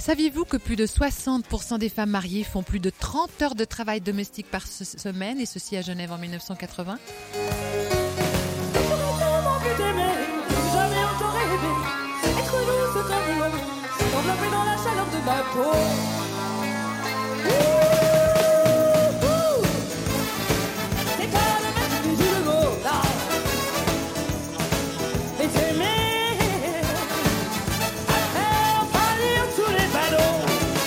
Saviez-vous que plus de 60% des femmes mariées font plus de 30 heures de travail domestique par semaine, et ceci à Genève en 1980? Enveloppé dans la chaleur de ma peau. C'est pas le même que du mot. Et t'aimer, à faire faillir tous les panneaux.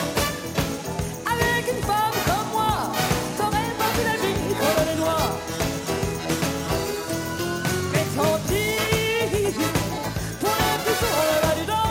Avec une femme comme moi, t'aurais pas vu la vie comme les doigts. Mais tant pis, pour le plus souvent le bas du dos.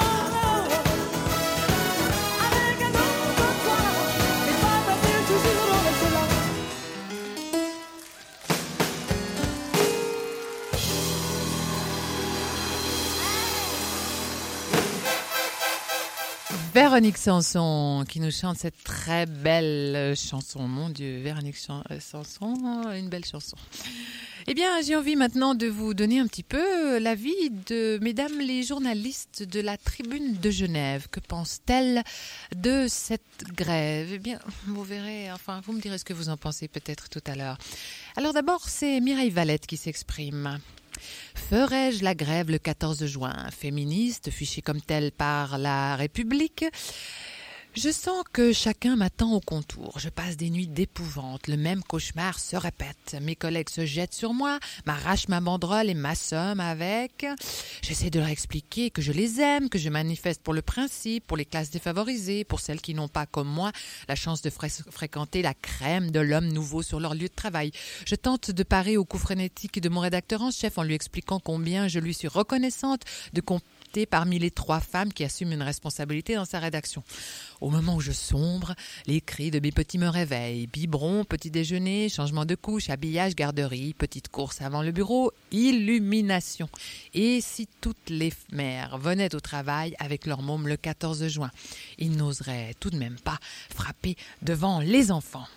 Véronique Sanson qui nous chante cette très belle chanson. Mon Dieu, Véronique Sanson, une belle chanson. Eh bien, j'ai envie maintenant de vous donner un petit peu l'avis de mesdames les journalistes de la Tribune de Genève. Que pensent-elles de cette grève? Eh bien, vous verrez, enfin, vous me direz ce que vous en pensez peut-être tout à l'heure. Alors d'abord, c'est Mireille Valette qui s'exprime. Ferai-je la grève le 14 juin? Féministe, fichée comme telle par la République. Je sens que chacun m'attend au contour. Je passe des nuits d'épouvante. Le même cauchemar se répète. Mes collègues se jettent sur moi, m'arrachent ma banderole et m'assomment avec. J'essaie de leur expliquer que je les aime, que je manifeste pour le principe, pour les classes défavorisées, pour celles qui n'ont pas, comme moi, la chance de fréquenter la crème de l'homme nouveau sur leur lieu de travail. Je tente de parer au coup frénétique de mon rédacteur en chef en lui expliquant combien je lui suis reconnaissante de compter parmi les 3 femmes qui assument une responsabilité dans sa rédaction. Au moment où je sombre, les cris de mes petits me réveillent. Biberon, petit déjeuner, changement de couche, habillage, garderie, petite course avant le bureau, illumination. Et si toutes les mères venaient au travail avec leur môme le 14 juin, ils n'oseraient tout de même pas frapper devant les enfants.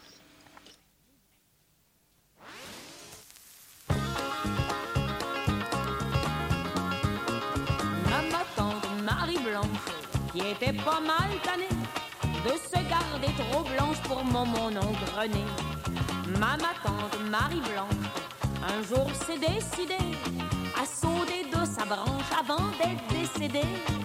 Qui était pas mal tannée de se garder trop blanche pour mon engrené. Ma tante Marie-Blanche un jour s'est décidée à sauter de sa branche avant d'être décédée.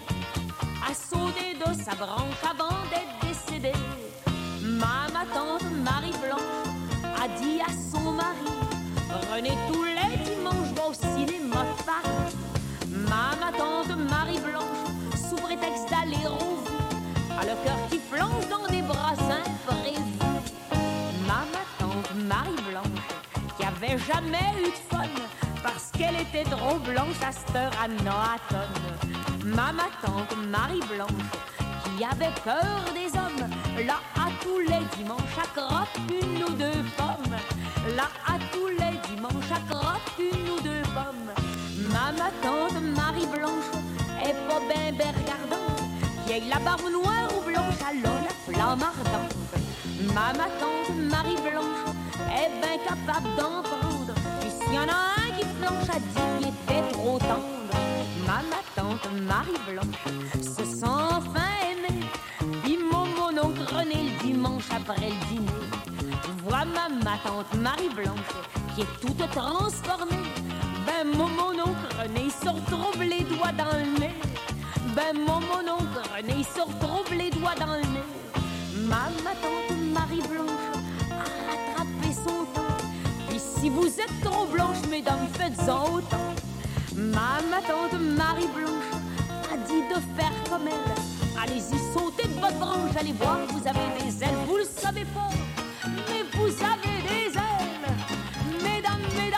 À sauter de sa branche avant d'être décédée. Ma tante Marie-Blanche a dit à son mari: René, tous les dimanches va au cinéma de Paris. Ma tante Marie-Blanche, sous prétexte d'aller au vu, a le cœur qui plonge dans des bras imprévus. Ma tante Marie-Blanche, qui avait jamais eu de fun, parce qu'elle était trop blanche à cette heure à Noaton. Ma tante Marie-Blanche, qui avait peur des hommes, là à tous les dimanches, à crotte 1 ou 2 pommes. Là à tous les dimanches, à crotte 1 ou 2 pommes. Ma tante Marie-Blanche est pas ben regardante, vieille la barbe noire ou blanche, alors la flamme ardente. Ma tante Marie-Blanche est ben capable d'en prendre, puis s'il y en a un qui flanche, a dit qu'il était trop tendre. Ma tante Marie-Blanche se sent enfin aimée, puis mon oncle René le dimanche après le dîner. Vois ma tante Marie-Blanche qui est toute transformée. Ben mon oncle René se retrouve les doigts dans le nez. Ben mon oncle René se retrouve les doigts dans le nez. Ma tante Marie-Blanche a rattrapé son temps. Puis si vous êtes trop blanche, mesdames, faites-en autant. Ma tante Marie-Blanche a dit de faire comme elle. Allez-y, sautez de votre branche, allez voir, vous avez des ailes, vous le savez pas, mais vous avez des ailes. Mesdames,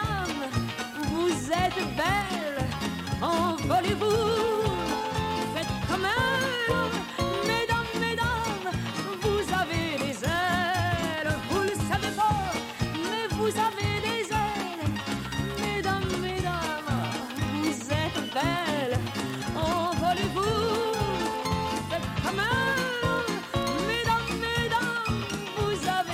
vous êtes belles, envolez-vous, faites comme elle. Mesdames, vous avez des ailes, vous le savez pas, mais vous avez des ailes. Mesdames, vous êtes belles, envolez-vous, faites comme elle. Mesdames, vous avez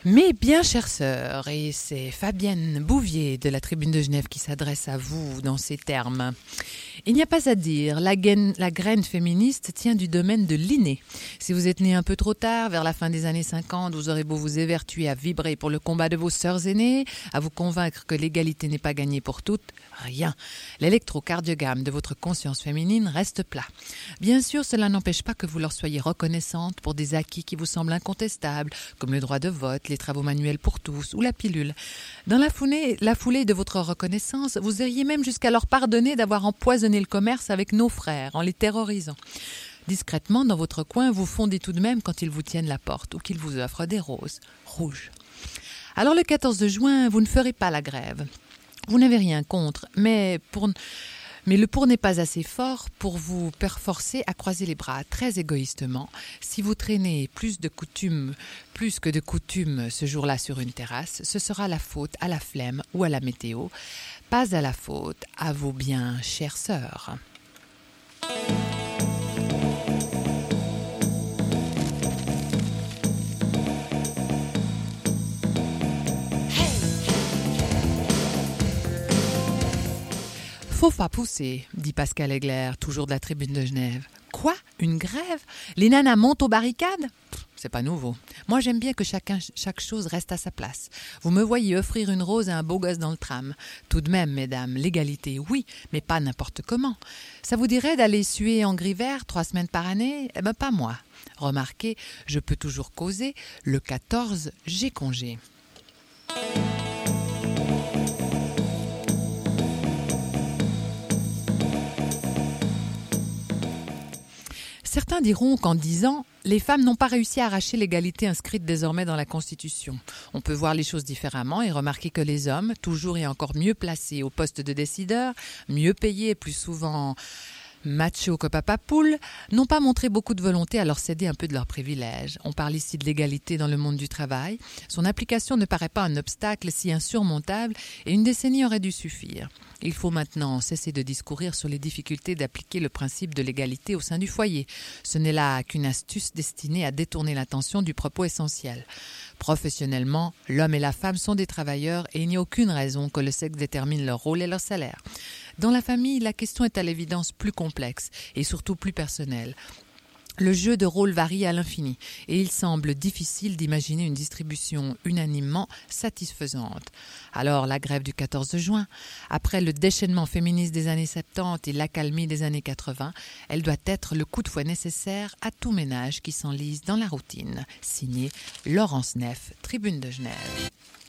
Mes bien chères sœurs, et c'est Fabienne Bouvier de la Tribune de Genève qui s'adresse à vous dans ces termes. Il n'y a pas à dire, la graine féministe tient du domaine de l'inné. Si vous êtes né un peu trop tard, vers la fin des années 50, vous aurez beau vous évertuer à vibrer pour le combat de vos sœurs aînées, à vous convaincre que l'égalité n'est pas gagnée pour toutes, rien. L'électrocardiogramme de votre conscience féminine reste plat. Bien sûr, cela n'empêche pas que vous leur soyez reconnaissante pour des acquis qui vous semblent incontestables, comme le droit de vote, les travaux manuels pour tous ou la pilule. Dans la foulée de votre reconnaissance, vous iriez même jusqu'à leur pardonner d'avoir empoisonné le commerce avec nos frères en les terrorisant. Discrètement, dans votre coin, vous fondez tout de même quand ils vous tiennent la porte ou qu'ils vous offrent des roses rouges. Alors le 14 juin, vous ne ferez pas la grève. Vous n'avez rien contre, mais le pour n'est pas assez fort pour vous forcer à croiser les bras très égoïstement. Si vous traînez plus que de coutume ce jour-là sur une terrasse, ce sera la faute à la flemme ou à la météo, pas à la faute à vos bien chères sœurs. Faut pas pousser, dit Pascal Egler, toujours de la Tribune de Genève. Quoi? Une grève? Les nanas montent aux barricades? C'est pas nouveau. Moi, j'aime bien que chaque chose reste à sa place. Vous me voyez offrir une rose à un beau gosse dans le tram. Tout de même, mesdames, l'égalité, oui, mais pas n'importe comment. Ça vous dirait d'aller suer en gris vert 3 semaines par année? Eh ben, pas moi. Remarquez, je peux toujours causer. Le 14, j'ai congé. Certains diront qu'en 10 ans, les femmes n'ont pas réussi à arracher l'égalité inscrite désormais dans la Constitution. On peut voir les choses différemment et remarquer que les hommes, toujours et encore mieux placés au poste de décideur, mieux payés et plus souvent machos que papa poule, n'ont pas montré beaucoup de volonté à leur céder un peu de leurs privilèges. On parle ici de l'égalité dans le monde du travail. Son application ne paraît pas un obstacle si insurmontable et une décennie aurait dû suffire. Il faut maintenant cesser de discourir sur les difficultés d'appliquer le principe de l'égalité au sein du foyer. Ce n'est là qu'une astuce destinée à détourner l'attention du propos essentiel. Professionnellement, l'homme et la femme sont des travailleurs et il n'y a aucune raison que le sexe détermine leur rôle et leur salaire. Dans la famille, la question est à l'évidence plus complexe et surtout plus personnelle. Le jeu de rôle varie à l'infini et il semble difficile d'imaginer une distribution unanimement satisfaisante. Alors la grève du 14 juin, après le déchaînement féministe des années 70 et l'accalmie des années 80, elle doit être le coup de fouet nécessaire à tout ménage qui s'enlise dans la routine. Signé Laurence Neff, Tribune de Genève.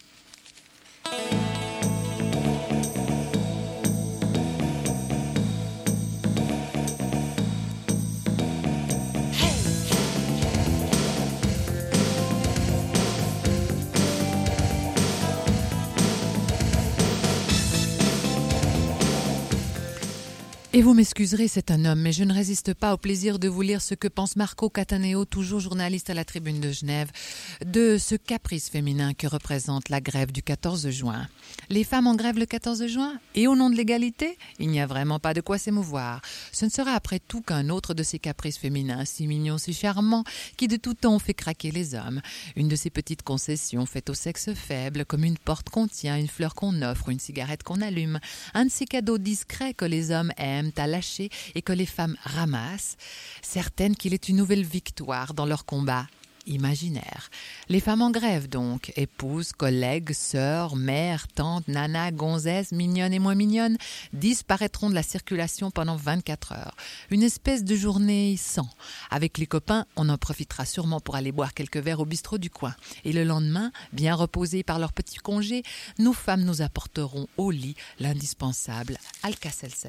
Et vous m'excuserez, c'est un homme, mais je ne résiste pas au plaisir de vous lire ce que pense Marco Cataneo, toujours journaliste à la Tribune de Genève, de ce caprice féminin que représente la grève du 14 juin. Les femmes en grève le 14 juin? Et au nom de l'égalité? Il n'y a vraiment pas de quoi s'émouvoir. Ce ne sera après tout qu'un autre de ces caprices féminins, si mignons, si charmants, qui de tout temps fait craquer les hommes. Une de ces petites concessions faites au sexe faible, comme une porte qu'on tient, une fleur qu'on offre, une cigarette qu'on allume. Un de ces cadeaux discrets que les hommes aiment à lâcher et que les femmes ramassent, certaines qu'il est une nouvelle victoire dans leur combat imaginaire. Les femmes en grève donc, épouses, collègues, sœurs, mères, tantes, nanas, gonzesses, mignonnes et moins mignonnes, disparaîtront de la circulation pendant 24 heures. Une espèce de journée sans. Avec les copains, on en profitera sûrement pour aller boire quelques verres au bistrot du coin. Et le lendemain, bien reposés par leur petit congé, nos femmes nous apporteront au lit l'indispensable Alka-Seltzer.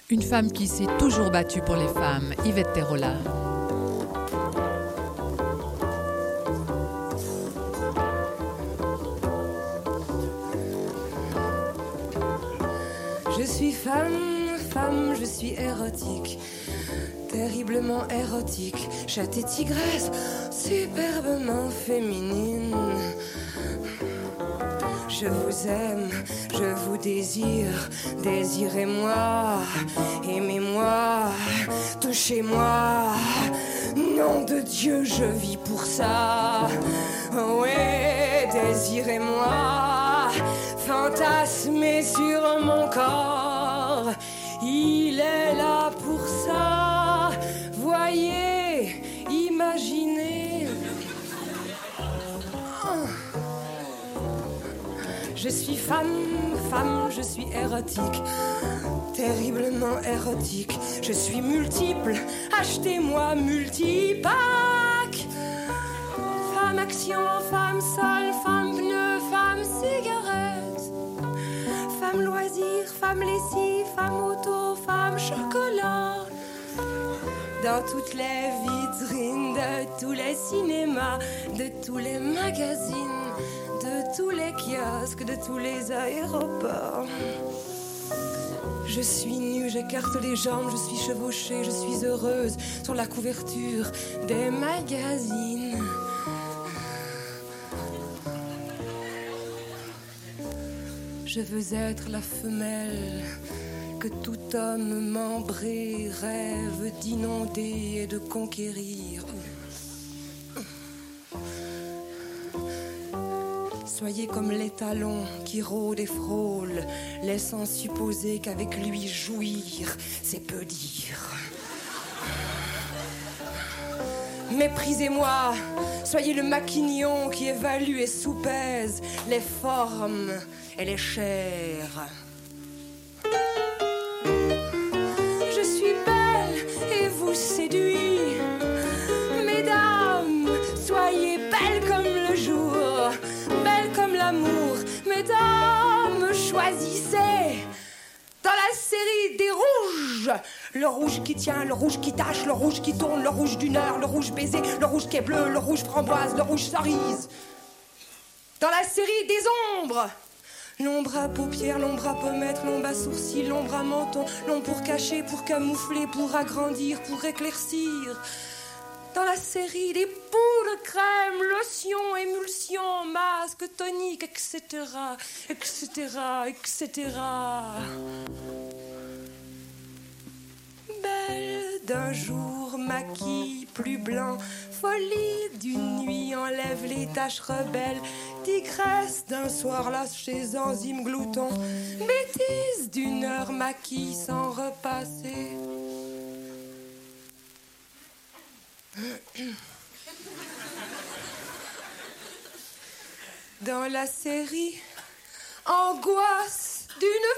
Une femme qui s'est toujours battue pour les femmes, Yvette Terola. Je suis femme, je suis érotique, terriblement érotique, chatte et tigresse, superbement féminine. Je vous aime, je vous désire, désirez-moi, aimez-moi, touchez-moi. Nom de Dieu, je vis pour ça. Ouais, désirez-moi, fantasmez sur mon corps. Il est là pour ça. Voyez, imaginez. Je suis femme, je suis érotique, terriblement érotique. Je suis multiple, achetez-moi multipack. Femme action, femme sol, femme pneu, femme cigarette. Femme loisir, femme lessive, femme auto, femme chocolat. Dans toutes les vitrines de tous les cinémas, de tous les magazines, de tous les kiosques, de tous les aéroports. Je suis nue, j'écarte les jambes, je suis chevauchée, je suis heureuse sur la couverture des magazines. Je veux être la femelle que tout homme membré rêve d'inonder et de conquérir. Soyez comme l'étalon qui rôde et frôle, laissant supposer qu'avec lui jouir, c'est peu dire. Méprisez-moi, soyez le maquignon qui évalue et soupèse les formes et les chairs. Je suis belle et vous séduis. Mesdames, soyez belles comme le jour, belles comme l'amour. Mesdames, choisissez. Dans la série des rouges, le rouge qui tient, le rouge qui tâche, le rouge qui tourne, le rouge d'une heure, le rouge baiser, le rouge qui est bleu, le rouge framboise, le rouge cerise. Dans la série des ombres, l'ombre à paupières, l'ombre à pommettes, l'ombre à sourcils, l'ombre à menton, l'ombre pour cacher, pour camoufler, pour agrandir, pour éclaircir. Dans la série des poudres, crème, lotion, émulsion, masque, tonique, etc., etc., etc. Belle d'un jour, maquille plus blanc, folie d'une nuit, enlève les taches rebelles, tigresse d'un soir lâché, enzyme glouton, bêtise d'une heure, maquille sans repasser. Dans la série angoisse d'une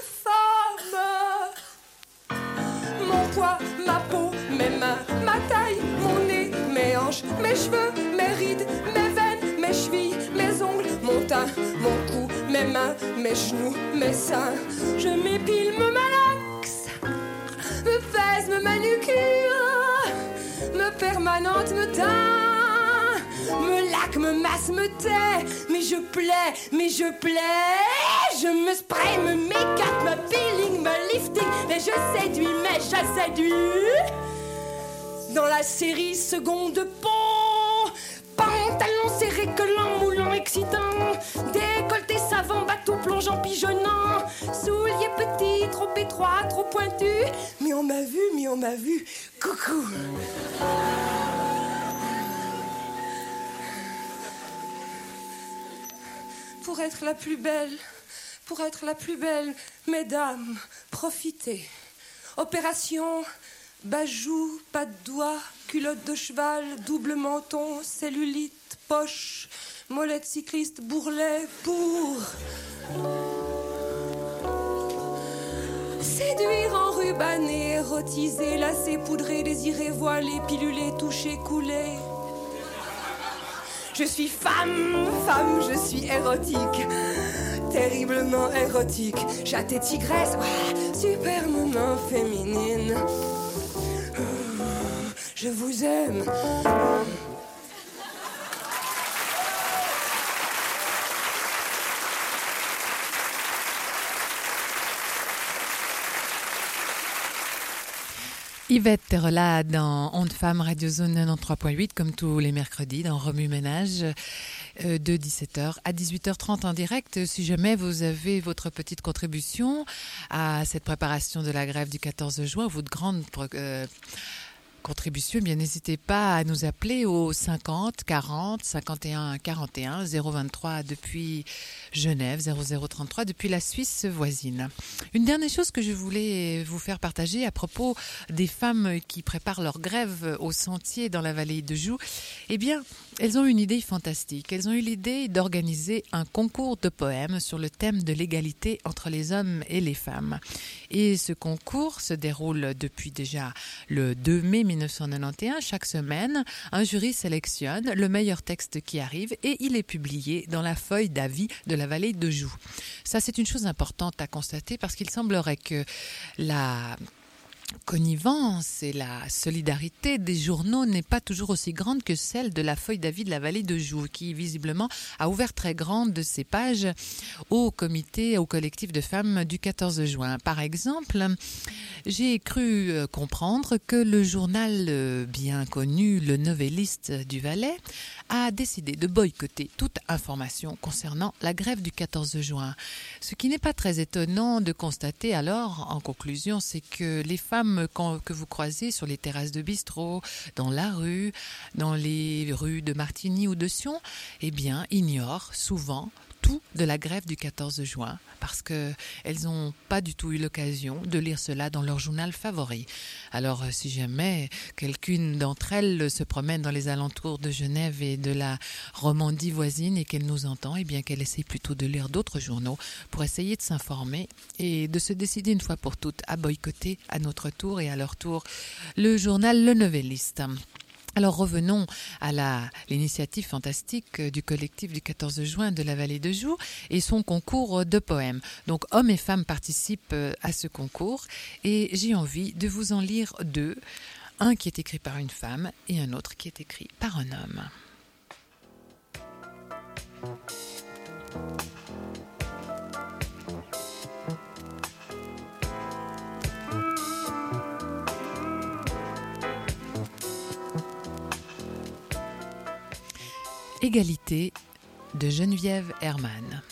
femme, mon poids, ma peau, mes mains, ma taille, mon nez, mes hanches, mes cheveux, mes rides, mes veines, mes chevilles, mes ongles, mon teint, mon cou, mes mains, mes genoux, mes seins. Je m'épile, me malaxe, me pèse, me manucure, me permanente, me teint, me laque, me masse, me tais. Mais je plais, je me spray, me make-up, me peeling, me lifting. Mais je séduis, Dans la série seconde peau, pantalon serré, collant, moulant, excitant, décolleté savant, bateau plongeant, pigeonnant, souliers petits, trop étroits, trop pointus. Mais on m'a vu, coucou. Pour être la plus belle, mesdames, profitez. Opération, bajou, pas de doigts, culotte de cheval, double menton, cellulite, poche, molette cycliste, bourrelet, pour séduire, enrubanner, érotiser, lasser, poudrer, désirer, voiler, piluler, toucher, couler. Je suis femme, je suis érotique, terriblement érotique, chatte et tigresse, superbement féminine. Je vous aime. Yvette Terrela dans Onde Femme Radio Zone 93.8 comme tous les mercredis dans Remue Ménage de 17h à 18h30 en direct. Si jamais vous avez votre petite contribution à cette préparation de la grève du 14 juin, votre grande contribution, eh bien n'hésitez pas à nous appeler au 50 40 51 41 023 depuis Genève, 0033 depuis la Suisse voisine. Une dernière chose que je voulais vous faire partager à propos des femmes qui préparent leur grève au sentier dans la vallée de Joux, eh bien elles ont une idée fantastique. Elles ont eu l'idée d'organiser un concours de poèmes sur le thème de l'égalité entre les hommes et les femmes. Et ce concours se déroule depuis déjà le 2 mai 1991. Chaque semaine, un jury sélectionne le meilleur texte qui arrive et il est publié dans la feuille d'avis de la vallée de Joux. Ça, c'est une chose importante à constater parce qu'il semblerait que la connivence et la solidarité des journaux n'est pas toujours aussi grande que celle de la feuille d'avis de la vallée de Joux, qui visiblement a ouvert très grande de ses pages au collectif de femmes du 14 juin. Par exemple, j'ai cru comprendre que le journal bien connu, Le Novelliste du Valais, a décidé de boycotter toute information concernant la grève du 14 juin. Ce qui n'est pas très étonnant de constater alors, en conclusion, c'est que les femmes que vous croisez sur les terrasses de bistrot, dans la rue, dans les rues de Martigny ou de Sion, eh bien, ignorent souvent tout de la grève du 14 juin parce qu'elles n'ont pas du tout eu l'occasion de lire cela dans leur journal favori. Alors, si jamais quelqu'une d'entre elles se promène dans les alentours de Genève et de la Romandie voisine et qu'elle nous entend, eh bien qu'elle essaie plutôt de lire d'autres journaux pour essayer de s'informer et de se décider une fois pour toutes à boycotter à notre tour et à leur tour le journal Le Novelliste. Alors revenons à l'initiative fantastique du collectif du 14 juin de la vallée de Joux et son concours de poèmes. Donc hommes et femmes participent à ce concours et j'ai envie de vous en lire deux. Un qui est écrit par une femme et un autre qui est écrit par un homme. Égalité de Geneviève Hermann.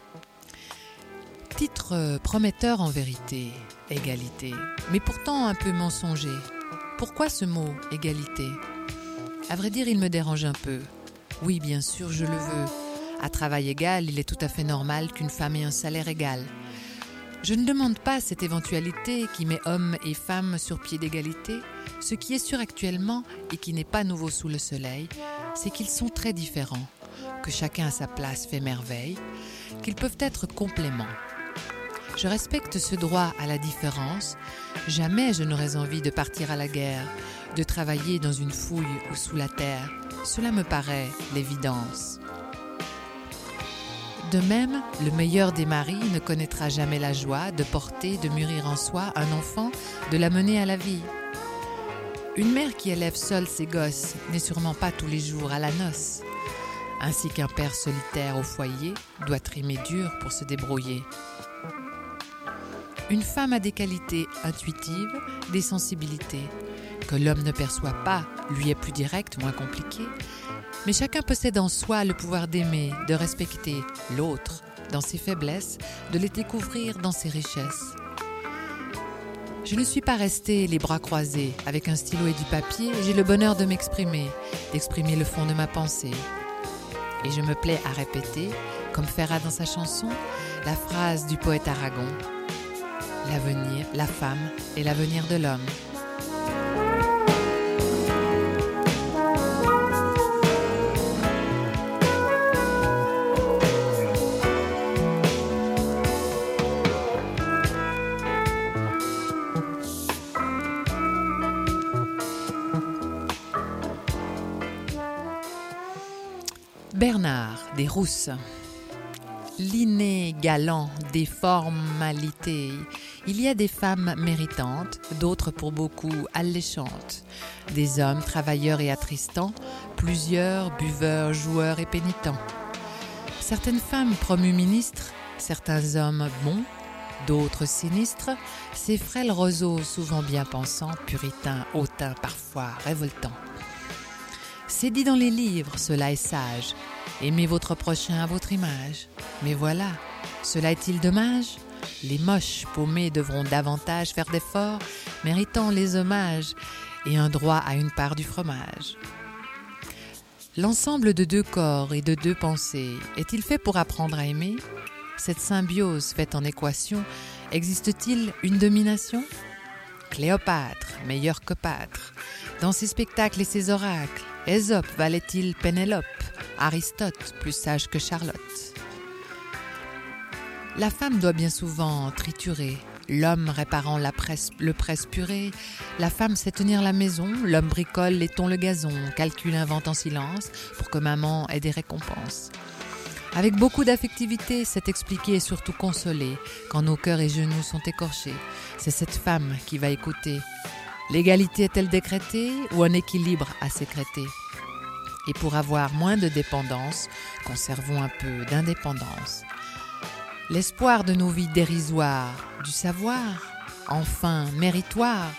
Titre prometteur en vérité, égalité, mais pourtant un peu mensonger. Pourquoi ce mot égalité ? À vrai dire, il me dérange un peu. Oui, bien sûr, je le veux. À travail égal, il est tout à fait normal qu'une femme ait un salaire égal. Je ne demande pas cette éventualité qui met hommes et femmes sur pied d'égalité. Ce qui est sûr actuellement et qui n'est pas nouveau sous le soleil, c'est qu'ils sont très différents, que chacun à sa place fait merveille, qu'ils peuvent être compléments. Je respecte ce droit à la différence. Jamais je n'aurais envie de partir à la guerre, de travailler dans une fouille ou sous la terre. Cela me paraît l'évidence. De même, le meilleur des maris ne connaîtra jamais la joie de porter, de mûrir en soi un enfant, de l'amener à la vie. Une mère qui élève seule ses gosses n'est sûrement pas tous les jours à la noce, ainsi qu'un père solitaire au foyer doit trimer dur pour se débrouiller. Une femme a des qualités intuitives, des sensibilités, que l'homme ne perçoit pas, lui est plus direct, moins compliqué, mais chacun possède en soi le pouvoir d'aimer, de respecter l'autre dans ses faiblesses, de les découvrir dans ses richesses. Je ne suis pas restée les bras croisés, avec un stylo et du papier, j'ai le bonheur de m'exprimer, d'exprimer le fond de ma pensée. Et je me plais à répéter, comme Ferrat dans sa chanson, la phrase du poète Aragon. L'avenir, la femme est l'avenir de l'homme. Bernard des Rousses. l'inné galant des formalités. Il y a des femmes méritantes, d'autres pour beaucoup alléchantes. Des hommes travailleurs et attristants, plusieurs buveurs, joueurs et pénitents. Certaines femmes promues ministres, certains hommes bons, d'autres sinistres, ces frêles roseaux souvent bien pensants, puritains, hautains, parfois révoltants. C'est dit dans les livres, cela est sage. Aimez votre prochain à votre image. Mais voilà, cela est-il dommage ? Les moches paumés devront davantage faire d'efforts, méritant les hommages et un droit à une part du fromage. L'ensemble de deux corps et de deux pensées est-il fait pour apprendre à aimer ? Cette symbiose faite en équation, existe-t-il une domination ? Cléopâtre, meilleure que Pâtre, dans ses spectacles et ses oracles, Ésope valait-il Pénélope, Aristote plus sage que Charlotte. La femme doit bien souvent triturer, l'homme réparant le presse-purée, la femme sait tenir la maison, l'homme bricole et tond le gazon, calcule, invente en silence pour que maman ait des récompenses. Avec beaucoup d'affectivité, c'est expliquer et surtout consoler quand nos cœurs et genoux sont écorchés. C'est cette femme qui va écouter. L'égalité est-elle décrétée ou un équilibre à sécréter ? Et pour avoir moins de dépendance, conservons un peu d'indépendance. L'espoir de nos vies dérisoires, du savoir, enfin méritoire.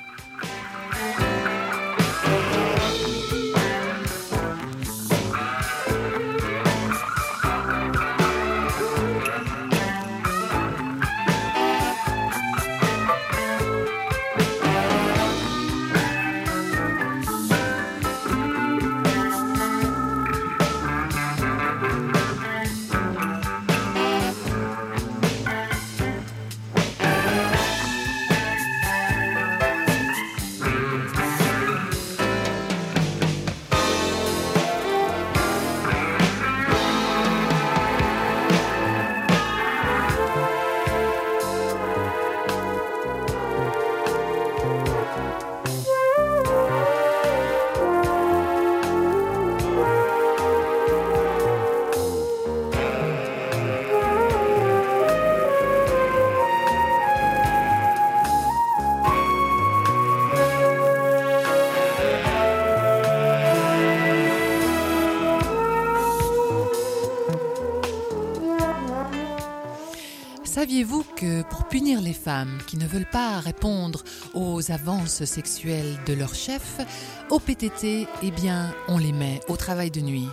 Saviez-vous que pour punir les femmes qui ne veulent pas répondre aux avances sexuelles de leur chef, au PTT, eh bien, on les met au travail de nuit.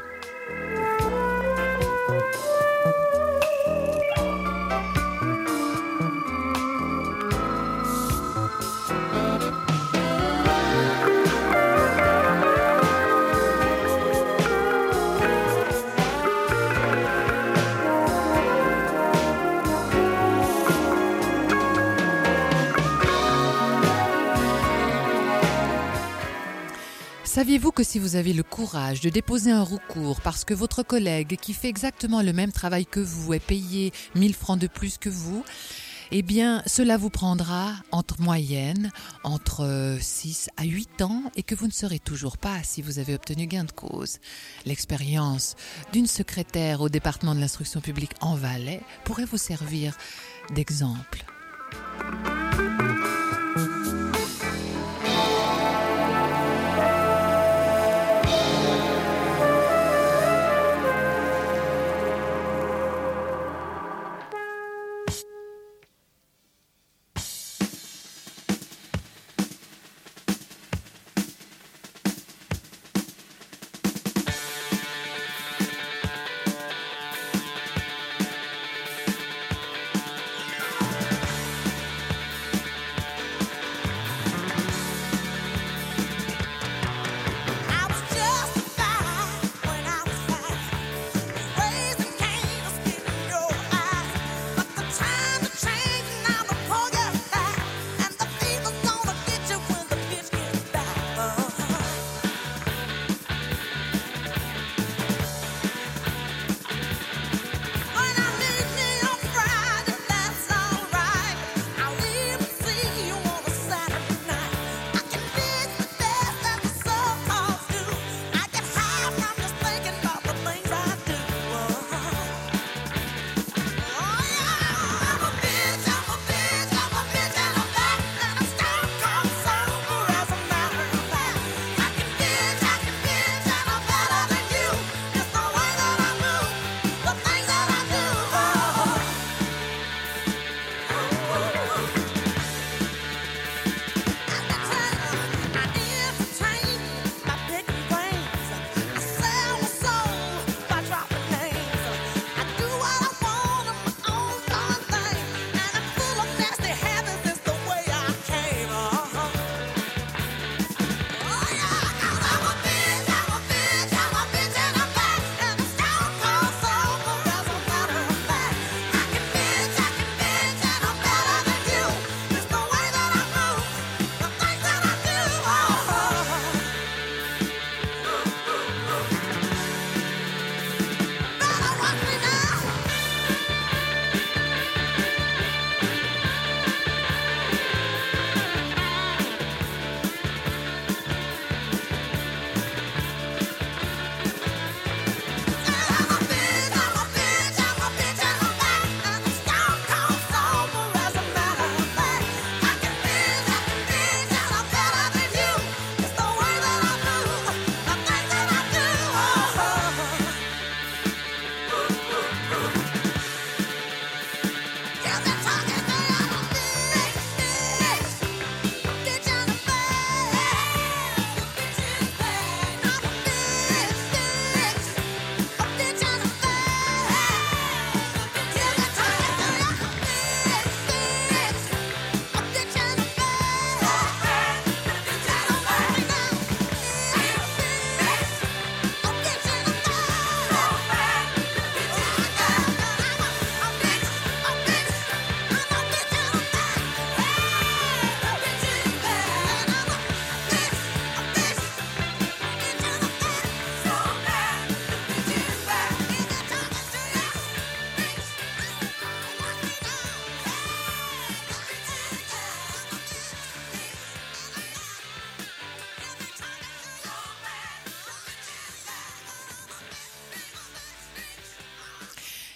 Saviez-vous que si vous avez le courage de déposer un recours parce que votre collègue qui fait exactement le même travail que vous est payé 1000 francs de plus que vous, eh bien cela vous prendra entre 6 à 8 ans et que vous ne saurez toujours pas si vous avez obtenu gain de cause. L'expérience d'une secrétaire au département de l'instruction publique en Valais pourrait vous servir d'exemple.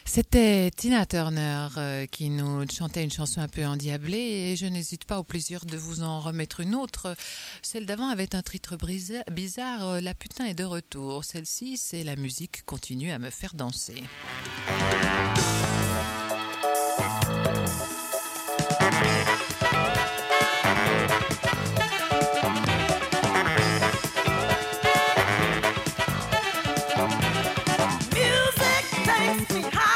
C'était Tina Turner qui nous chantait une chanson un peu endiablée et je n'hésite pas au plaisir de vous en remettre une autre. Celle d'avant avait un titre bizarre, La putain est de retour. Celle-ci, c'est La musique continue à me faire danser. Music takes me high.